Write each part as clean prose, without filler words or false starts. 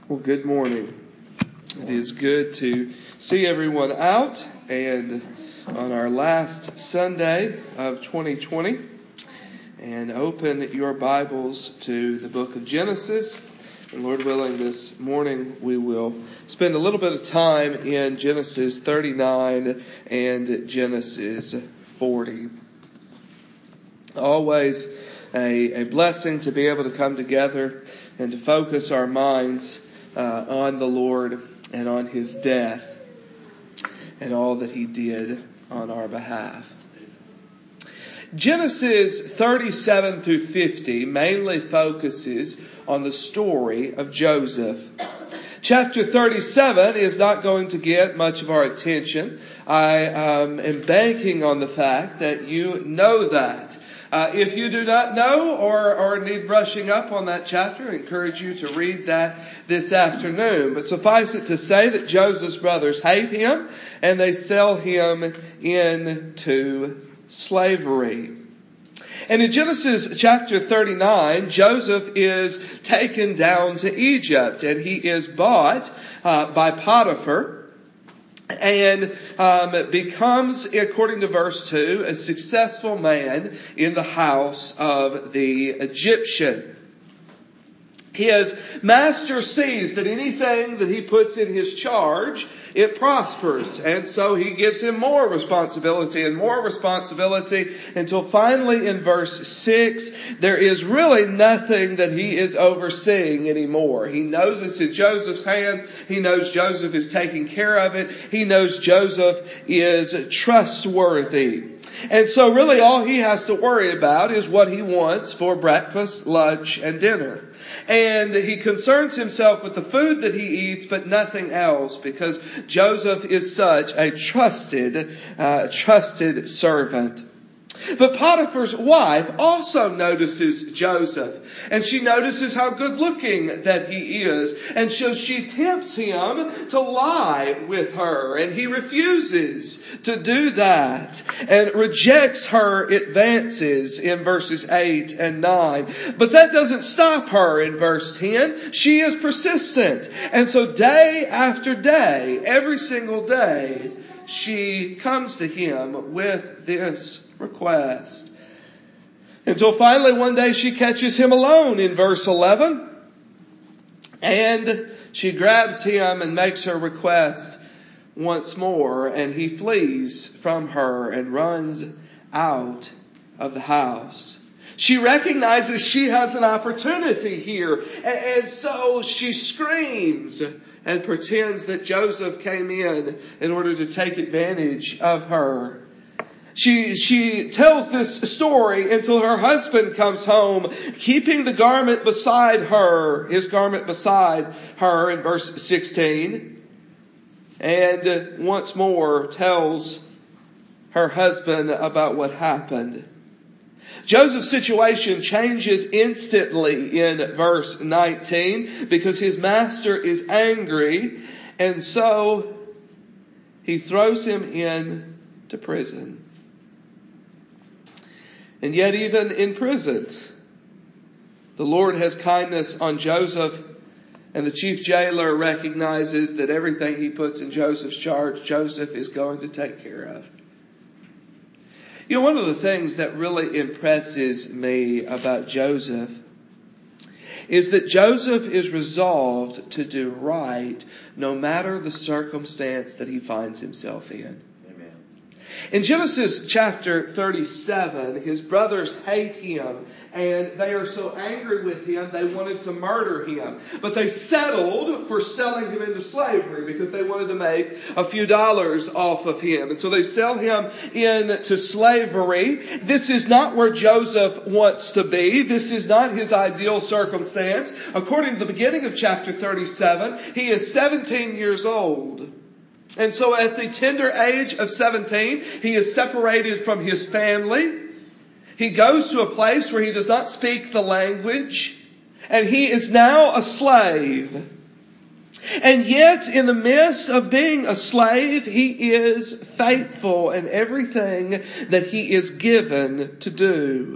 Well, good morning. It is good to see everyone out and on our last Sunday of 2020, and open your Bibles to the book of Genesis. And Lord willing, this morning we will spend a little bit of time in Genesis 39 and Genesis 40. Always a blessing to be able to come together and to focus our minds on the Lord and on His death and all that He did on our behalf. Genesis 37 through 50 mainly focuses on the story of Joseph. Chapter 37 is not going to get much of our attention. I am banking on the fact that you know that. If you do not know or need brushing up on that chapter, I encourage you to read that this afternoon. But suffice it to say that Joseph's brothers hate him and they sell him into slavery. And in Genesis chapter 39, Joseph is taken down to Egypt and he is bought by Potiphar. And becomes, according to verse 2, a successful man in the house of the Egyptian. His master sees that anything that he puts in his charge, it prospers. And so he gives him more responsibility until finally in verse 6, there is really nothing that he is overseeing anymore. He knows it's in Joseph's hands. He knows Joseph is taking care of it. He knows Joseph is trustworthy. And so really all he has to worry about is what he wants for breakfast, lunch, and dinner. And he concerns himself with the food that he eats, but nothing else, because Joseph is such a trusted servant. But Potiphar's wife also notices Joseph, and she notices how good looking that he is, and so she tempts him to lie with her, and he refuses to do that and rejects her advances in verses 8 and 9. But that doesn't stop her in verse 10. She is persistent, and so day after day, every single day, she comes to him with this request. Until finally one day she catches him alone in verse 11. And she grabs him and makes her request once more. And he flees from her and runs out of the house. She recognizes she has an opportunity here. And so she screams and pretends that Joseph came in order to take advantage of her. She tells this story until her husband comes home, keeping the garment beside her, his garment beside her in verse 16. And once more tells her husband about what happened. Joseph's situation changes instantly in verse 19 because his master is angry, and so he throws him into prison. And yet even in prison, the Lord has kindness on Joseph, and the chief jailer recognizes that everything he puts in Joseph's charge, Joseph is going to take care of. You know, one of the things that really impresses me about Joseph is that Joseph is resolved to do right no matter the circumstance that he finds himself in. In Genesis chapter 37, his brothers hate him, and they are so angry with him they wanted to murder him. But they settled for selling him into slavery because they wanted to make a few dollars off of him. And so they sell him into slavery. This is not where Joseph wants to be. This is not his ideal circumstance. According to the beginning of chapter 37, he is 17 years old. And so at the tender age of 17, he is separated from his family. He goes to a place where he does not speak the language. And he is now a slave. And yet, in the midst of being a slave, he is faithful in everything that he is given to do.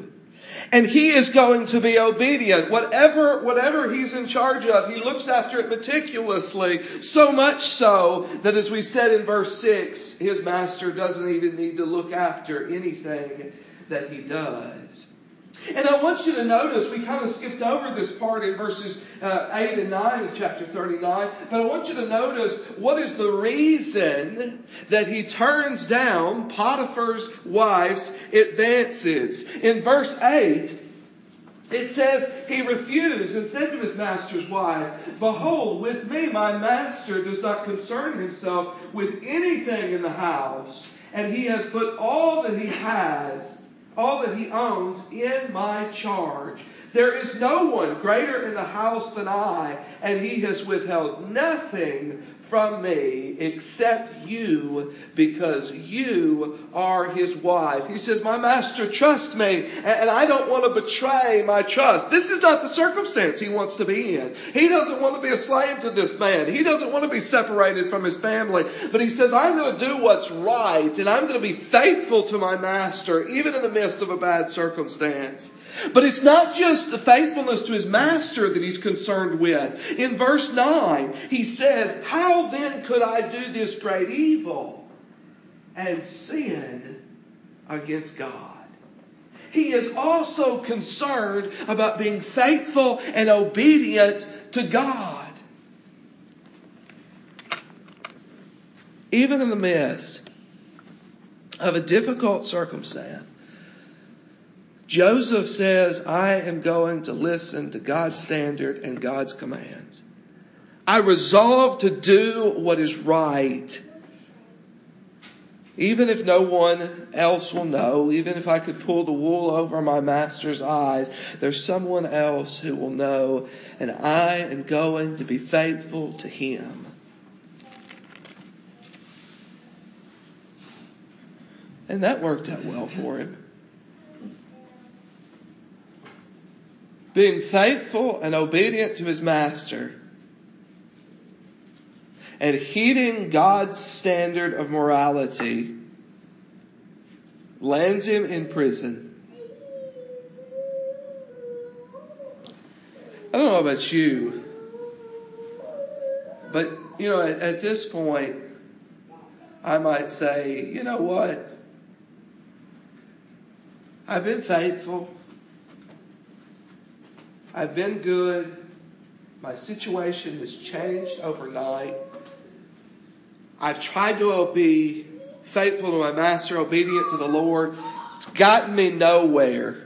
And he is going to be obedient. Whatever he's in charge of, he looks after it meticulously. So much so that, as we said in verse 6, his master doesn't even need to look after anything that he does. And I want you to notice, we kind of skipped over this part in verses 8 and 9 of chapter 39, but I want you to notice what is the reason that he turns down Potiphar's wife's advances. In verse 8, it says, he refused and said to his master's wife, "Behold, with me my master does not concern himself with anything in the house, and he has put all that he has, all that he owns, in my charge. There is no one greater in the house than I, and he has withheld nothing from me except you, because you are his wife." He says, my master trusts me, and I don't want to betray my trust. This is not the circumstance he wants to be in. He doesn't want to be a slave to this man. He doesn't want to be separated from his family. But he says, I'm going to do what's right, and I'm going to be faithful to my master, even in the midst of a bad circumstance. But it's not just the faithfulness to his master that he's concerned with. In verse 9, he says, how then could I do this great evil and sin against God? He is also concerned about being faithful and obedient to God. Even in the midst of a difficult circumstance, Joseph says, I am going to listen to God's standard and God's commands. I resolve to do what is right. Even if no one else will know, even if I could pull the wool over my master's eyes, there's someone else who will know, and I am going to be faithful to him. And that worked out well for him. Being faithful and obedient to his master and heeding God's standard of morality lands him in prison. I don't know about you, but at this point, I might say, you know what? I've been faithful. I've been good. My situation has changed overnight. I've tried to be faithful to my master, obedient to the Lord. It's gotten me nowhere.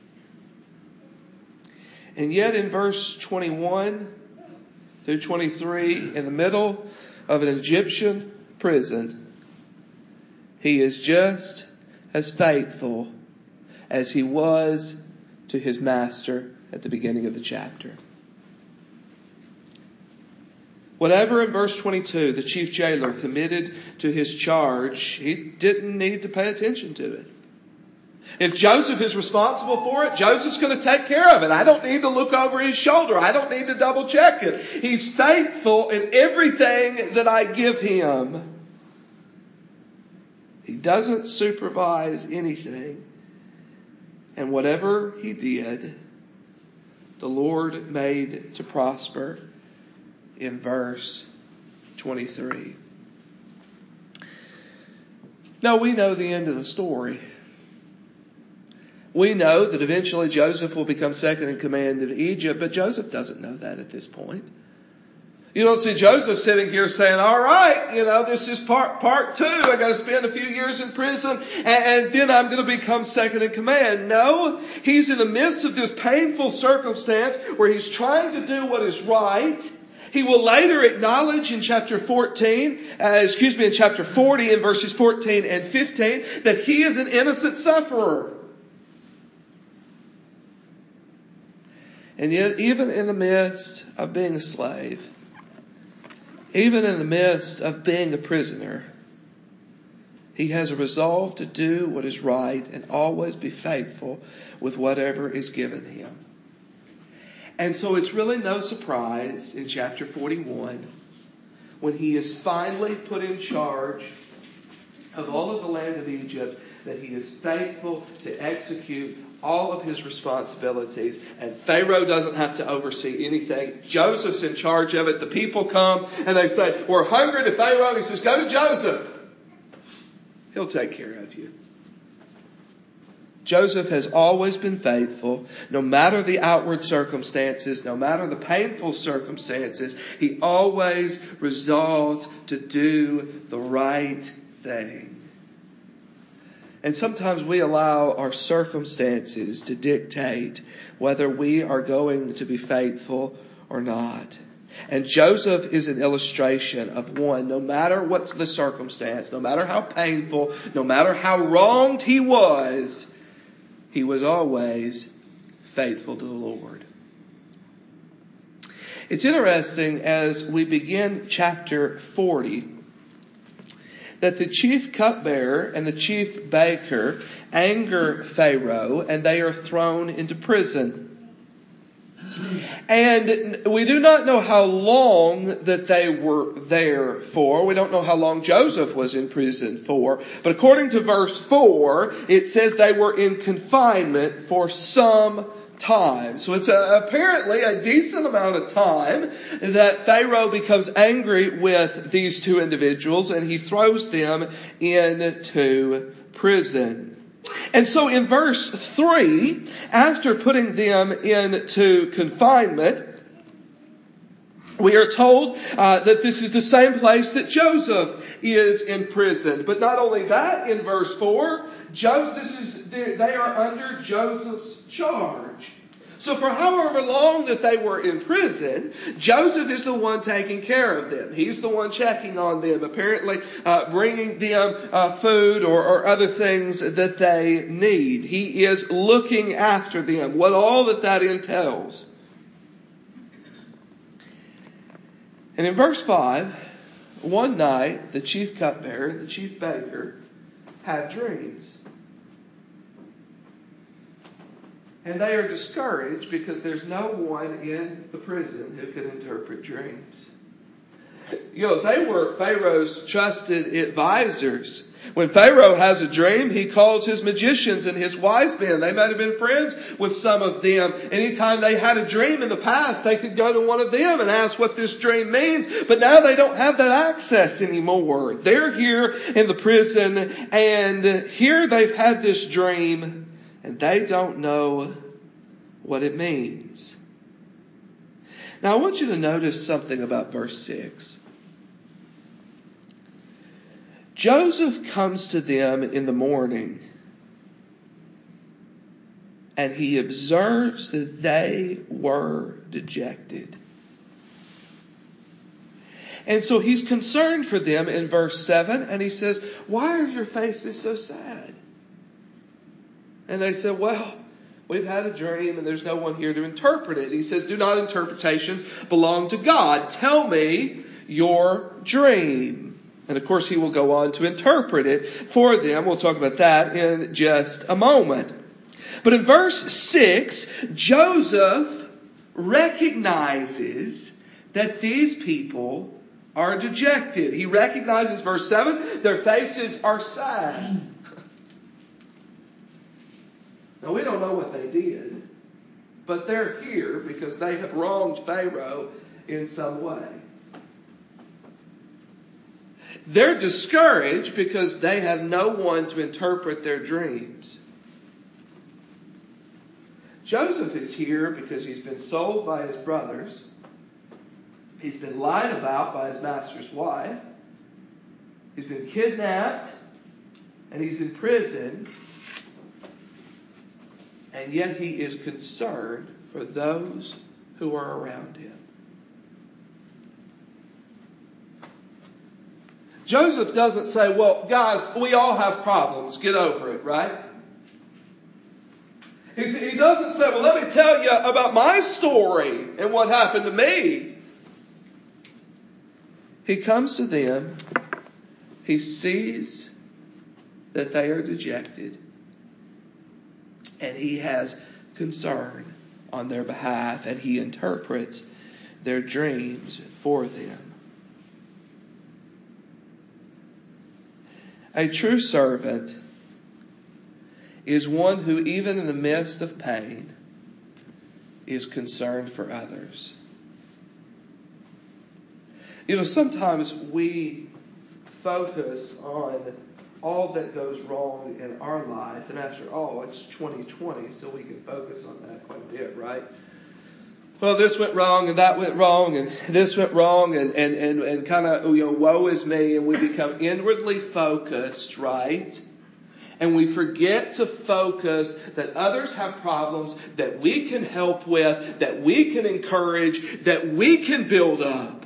And yet in verse 21 through 23, in the middle of an Egyptian prison, he is just as faithful as he was to his master at the beginning of the chapter. Whatever in verse 22 the chief jailer committed to his charge, he didn't need to pay attention to it. If Joseph is responsible for it, Joseph's going to take care of it. I don't need to look over his shoulder. I don't need to double check it. He's faithful in everything that I give him. He doesn't supervise anything. And whatever he did, the Lord made to prosper in verse 23. Now we know the end of the story. We know that eventually Joseph will become second in command of Egypt, but Joseph doesn't know that at this point. You don't see Joseph sitting here saying, all right, this is part two. I got to spend a few years in prison and then I'm going to become second in command. No, he's in the midst of this painful circumstance where he's trying to do what is right. He will later acknowledge in chapter 40 in verses 14 and 15 that he is an innocent sufferer. And yet, even in the midst of being a slave, even in the midst of being a prisoner, he has a resolve to do what is right and always be faithful with whatever is given him. And so it's really no surprise in chapter 41, when he is finally put in charge of all of the land of Egypt, that he is faithful to execute all of his responsibilities, and Pharaoh doesn't have to oversee anything. Joseph's in charge of it. The people come and they say, we're hungry to Pharaoh. He says, go to Joseph. He'll take care of you. Joseph has always been faithful, no matter the outward circumstances, no matter the painful circumstances. He always resolves to do the right thing. And sometimes we allow our circumstances to dictate whether we are going to be faithful or not. And Joseph is an illustration of one, no matter what's the circumstance, no matter how painful, no matter how wronged he was always faithful to the Lord. It's interesting as we begin chapter 40 that the chief cupbearer and the chief baker anger Pharaoh and they are thrown into prison. And we do not know how long that they were there for. We don't know how long Joseph was in prison for. But according to verse 4, it says they were in confinement for some time. So it's apparently a decent amount of time that Pharaoh becomes angry with these two individuals and he throws them into prison. And so in verse 3, after putting them into confinement, we are told that this is the same place that Joseph is in prison. But not only that, in verse 4, they are under Joseph's charge. So for however long that they were in prison, Joseph is the one taking care of them. He's the one checking on them, apparently bringing them food or other things that they need. He is looking after them, what all that entails. And in verse 5, one night, the chief cupbearer, the chief baker, had dreams. And they are discouraged because there's no one in the prison who can interpret dreams. They were Pharaoh's trusted advisors. When Pharaoh has a dream, he calls his magicians and his wise men. They might have been friends with some of them. Anytime they had a dream in the past, they could go to one of them and ask what this dream means. But now they don't have that access anymore. They're here in the prison, and here they've had this dream, and they don't know what it means. Now I want you to notice something about verse 6. Joseph comes to them in the morning and he observes that they were dejected. And so he's concerned for them in verse 7 and he says, "Why are your faces so sad?" And they said, "Well, we've had a dream and there's no one here to interpret it." He says, "Do not interpretations belong to God? Tell me your dream." And of course he will go on to interpret it for them. We'll talk about that in just a moment. But in verse 6, Joseph recognizes that these people are dejected. He recognizes, verse 7, their faces are sad. Now we don't know what they did, but they're here because they have wronged Pharaoh in some way. They're discouraged because they have no one to interpret their dreams. Joseph is here because he's been sold by his brothers. He's been lied about by his master's wife. He's been kidnapped. And he's in prison. And yet he is concerned for those who are around him. Joseph doesn't say, "Well, guys, we all have problems. Get over it," right? He doesn't say, "Well, let me tell you about my story and what happened to me." He comes to them. He sees that they are dejected. And he has concern on their behalf. And he interprets their dreams for them. A true servant is one who, even in the midst of pain, is concerned for others. Sometimes we focus on all that goes wrong in our life, and after all, it's 2020, so we can focus on that quite a bit, right? Well, this went wrong, and that went wrong, and this went wrong, and kind of, woe is me, and we become inwardly focused, right? And we forget to focus that others have problems that we can help with, that we can encourage, that we can build up.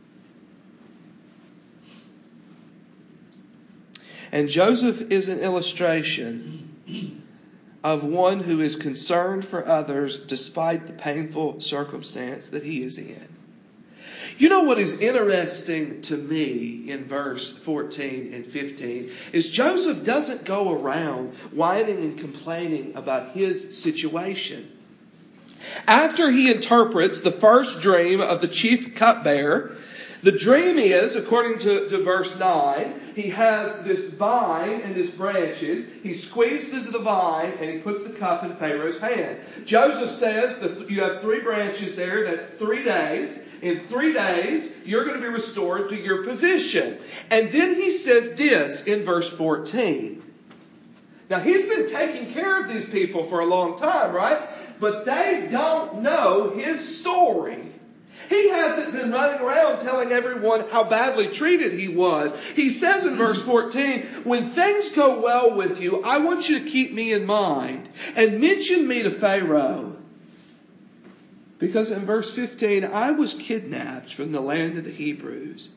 And Joseph is an illustration of one who is concerned for others despite the painful circumstance that he is in. You know what is interesting to me in verse 14 and 15 is Joseph doesn't go around whining and complaining about his situation. After he interprets the first dream of the chief cupbearer, the dream is, according to verse 9, he has this vine and his branches. He squeezes the vine and he puts the cup in Pharaoh's hand. Joseph says that you have 3 branches there. That's 3 days. In 3 days, you're going to be restored to your position. And then he says this in verse 14. Now, he's been taking care of these people for a long time, right? But they don't know his story. He hasn't been running around telling everyone how badly treated he was. He says in verse 14, when things go well with you, I want you to keep me in mind and mention me to Pharaoh. Because in verse 15, I was kidnapped from the land of the Hebrews.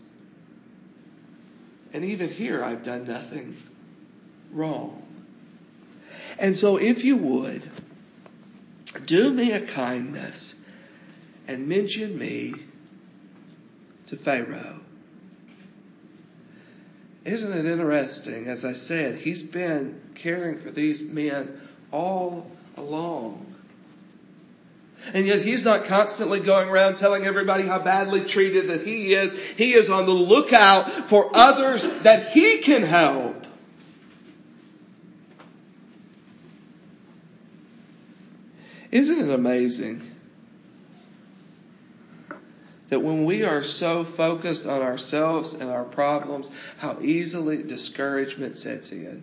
And even here, I've done nothing wrong. And so if you would, do me a kindness and mention me to Pharaoh. Isn't it interesting? As I said, he's been caring for these men all along. And yet he's not constantly going around telling everybody how badly treated that he is. He is on the lookout for others that he can help. Isn't it amazing that when we are so focused on ourselves and our problems, how easily discouragement sets in?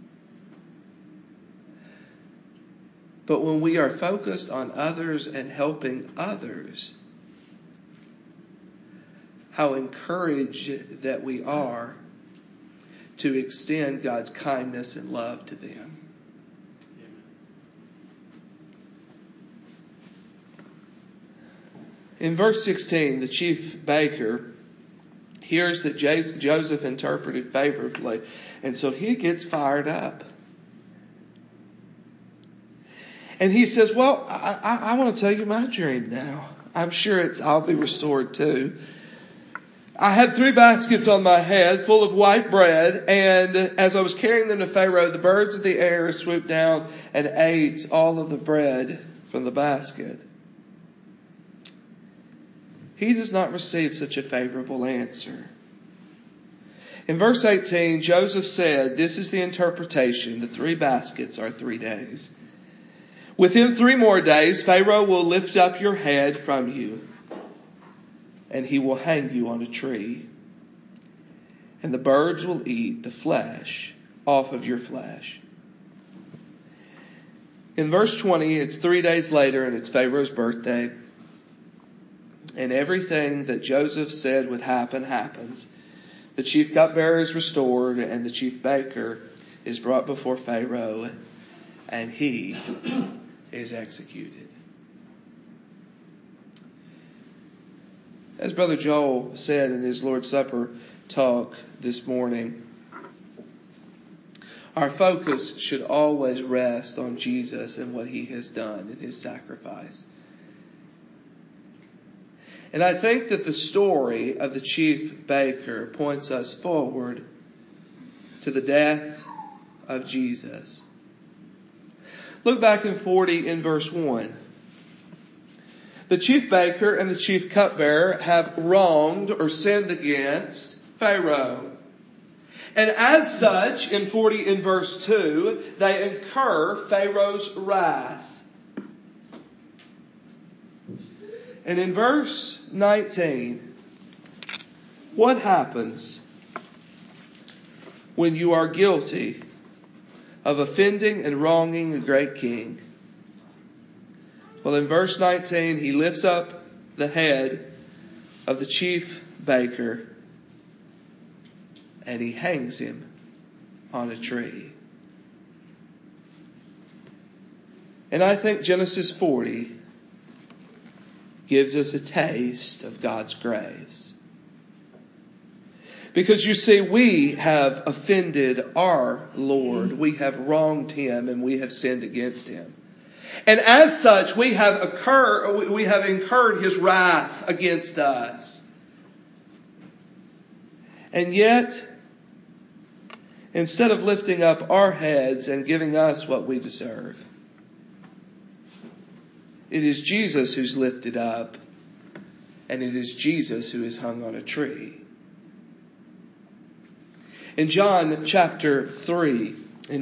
But when we are focused on others and helping others, how encouraged that we are to extend God's kindness and love to them. In verse 16, the chief baker hears that Joseph interpreted favorably, and so he gets fired up. And he says, well, I want to tell you my dream now. I'm sure I'll be restored too. I had 3 baskets on my head full of white bread, and as I was carrying them to Pharaoh, the birds of the air swooped down and ate all of the bread from the basket. He does not receive such a favorable answer. In verse 18, Joseph said, this is the interpretation. The 3 baskets are 3 days. Within 3 more days, Pharaoh will lift up your head from you, and he will hang you on a tree. And the birds will eat the flesh off of your flesh. In verse 20, it's 3 days later, and it's Pharaoh's birthday. And everything that Joseph said would happen happens. The chief cupbearer is restored, and the chief baker is brought before Pharaoh, and he is executed. As Brother Joel said in his Lord's Supper talk this morning, our focus should always rest on Jesus and what he has done in his sacrifice. And I think that the story of the chief baker points us forward to the death of Jesus. Look back in 40 in verse 1. The chief baker and the chief cupbearer have wronged or sinned against Pharaoh. And as such, in verse 2, they incur Pharaoh's wrath. And in verse 19, what happens when you are guilty of offending and wronging a great king? Well, in verse 19, he lifts up the head of the chief baker and he hangs him on a tree. And I think Genesis 40 gives us a taste of God's grace. Because you see, we have offended our Lord. We have wronged Him and we have sinned against Him. And as such, we have incurred His wrath against us. And yet, instead of lifting up our heads and giving us what we deserve, it is Jesus who's lifted up, and it is Jesus who is hung on a tree. In John chapter 3,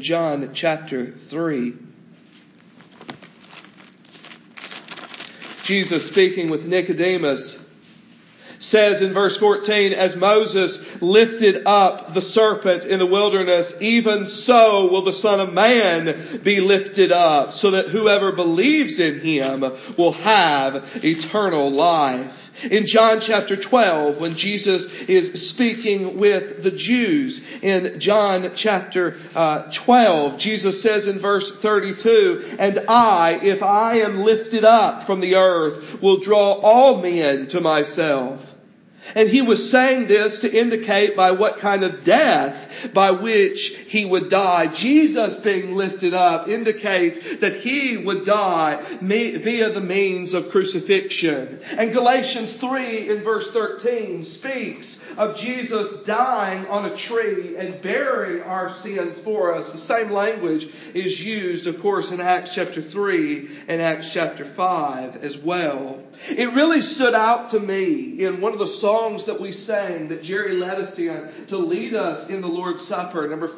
Jesus, speaking with Nicodemus, says in verse 14, as Moses lifted up the serpent in the wilderness, even so will the Son of Man be lifted up, so that whoever believes in Him will have eternal life. In John chapter 12, when Jesus is speaking with the Jews, in John chapter 12, Jesus says in verse 32, and I, if I am lifted up from the earth, will draw all men to myself. And he was saying this to indicate by what kind of death by which he would die. Jesus being lifted up indicates that he would die via the means of crucifixion. And Galatians 3 in verse 13 speaks of Jesus dying on a tree and bearing our sins for us. The same language is used, of course, in Acts chapter 3 and Acts chapter 5 as well. It really stood out to me in one of the songs that we sang that Jerry led us in to lead us in the Lord's Supper, number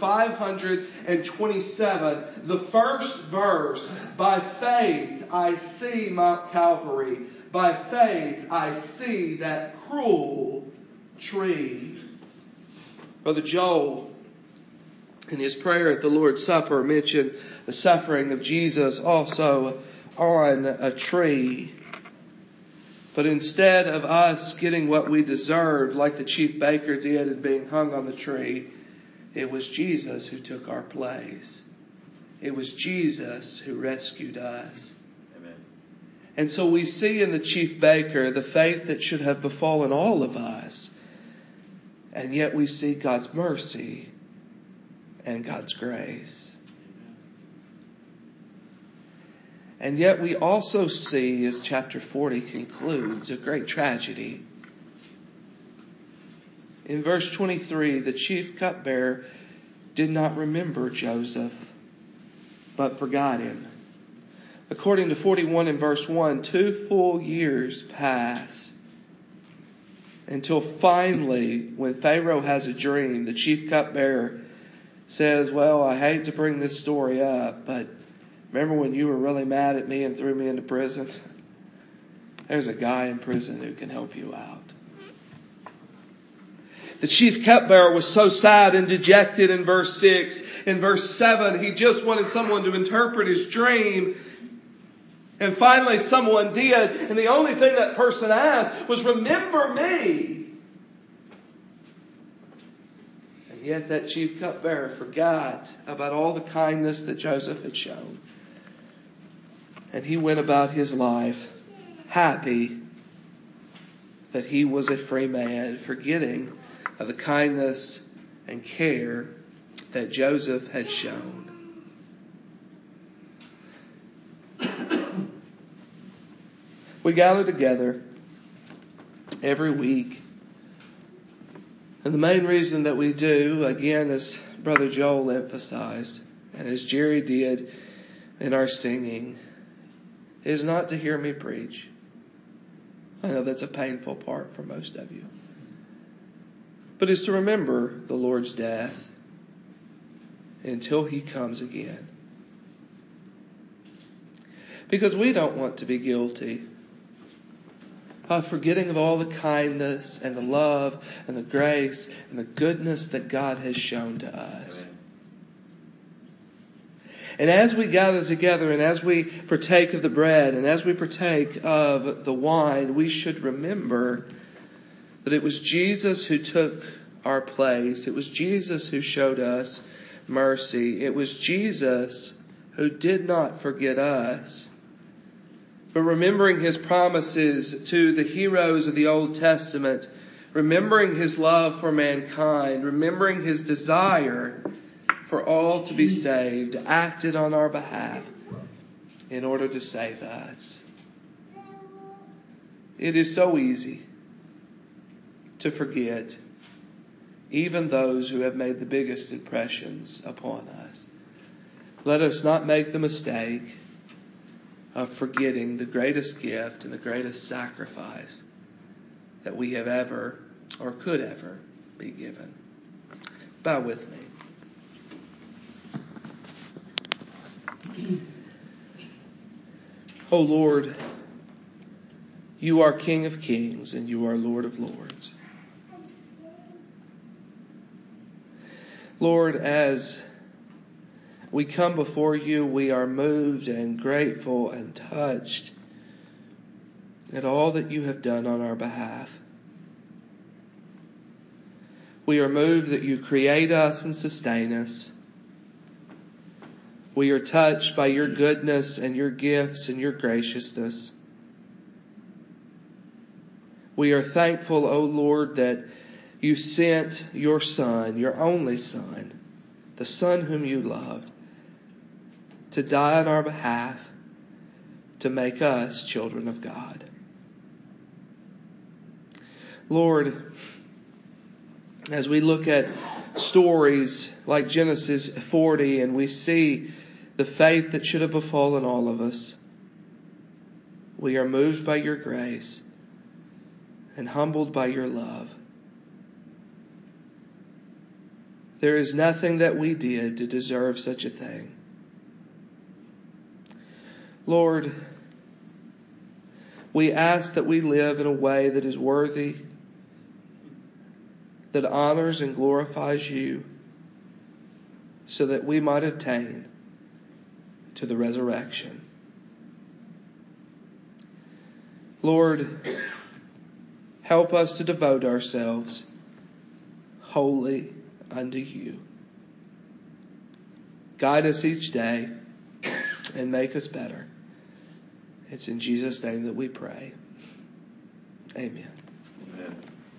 527, the first verse, by faith I see Mount Calvary, by faith I see that cruel tree. Brother Joel, in his prayer at the Lord's Supper, mentioned the suffering of Jesus also on a tree. But instead of us getting what we deserved, like the chief baker did and being hung on the tree, it was Jesus who took our place. It was Jesus who rescued us. Amen. And so we see in the chief baker the fate that should have befallen all of us. And yet we see God's mercy and God's grace. And yet we also see, as chapter 40 concludes, a great tragedy. In verse 23, the chief cupbearer did not remember Joseph, but forgot him. According to 41 in verse 1, 2 full years pass until finally, when Pharaoh has a dream, the chief cupbearer says, well, I hate to bring this story up, but remember when you were really mad at me and threw me into prison? There's a guy in prison who can help you out. The chief cupbearer was so sad and dejected in verse 6. In verse 7, he just wanted someone to interpret his dream. And finally someone did. And the only thing that person asked was, remember me. And yet that chief cupbearer forgot about all the kindness that Joseph had shown. And he went about his life happy that he was a free man, forgetting of the kindness and care that Joseph had shown. We gather together every week. And the main reason that we do, again, as Brother Joel emphasized, and as Jerry did in our singing, is not to hear me preach. I know that's a painful part for most of you. but is to remember the Lord's death until He comes again. Because we don't want to be guilty of forgetting of all the kindness and the love and the grace and the goodness that God has shown to us. Amen. And as we gather together and as we partake of the bread and as we partake of the wine, we should remember that it was Jesus who took our place. It was Jesus who showed us mercy. It was Jesus who did not forget us. But remembering His promises to the heroes of the Old Testament, remembering His love for mankind, remembering His desire for all to be saved, acted on our behalf in order to save us. It is so easy to forget even those who have made the biggest impressions upon us. Let us not make the mistake of forgetting the greatest gift and the greatest sacrifice that we have ever or could ever be given. Bow with me. O Lord, You are King of kings and You are Lord of lords. Lord, as we come before You, we are moved and grateful and touched at all that You have done on our behalf. We are moved that You create us and sustain us. We are touched by Your goodness and Your gifts and Your graciousness. We are thankful, O Lord, that You sent Your Son, Your only Son, the Son whom You loved, to die on our behalf, to make us children of God. Lord, as we look at stories like Genesis 40 and we see the faith that should have befallen all of us, we are moved by Your grace and humbled by Your love. There is nothing that we did to deserve such a thing. Lord, we ask that we live in a way that is worthy, that honors and glorifies You, so that we might attain to the resurrection. Lord, help us to devote ourselves wholly unto You. Guide us each day and make us better. It's in Jesus' name that we pray. Amen. Amen.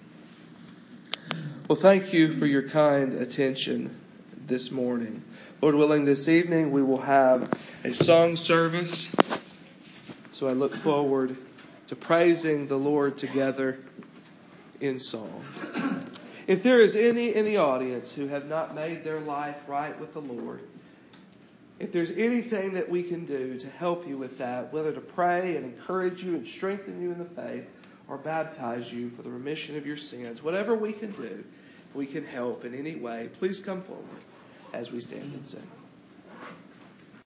Well, thank you for your kind attention this morning. Lord willing, this evening we will have a song service. So I look forward to praising the Lord together in song. If there is any in the audience who have not made their life right with the Lord, if there's anything that we can do to help you with that, whether to pray and encourage you and strengthen you in the faith or baptize you for the remission of your sins, whatever we can do, we can help in any way, please come forward as we stand and sing.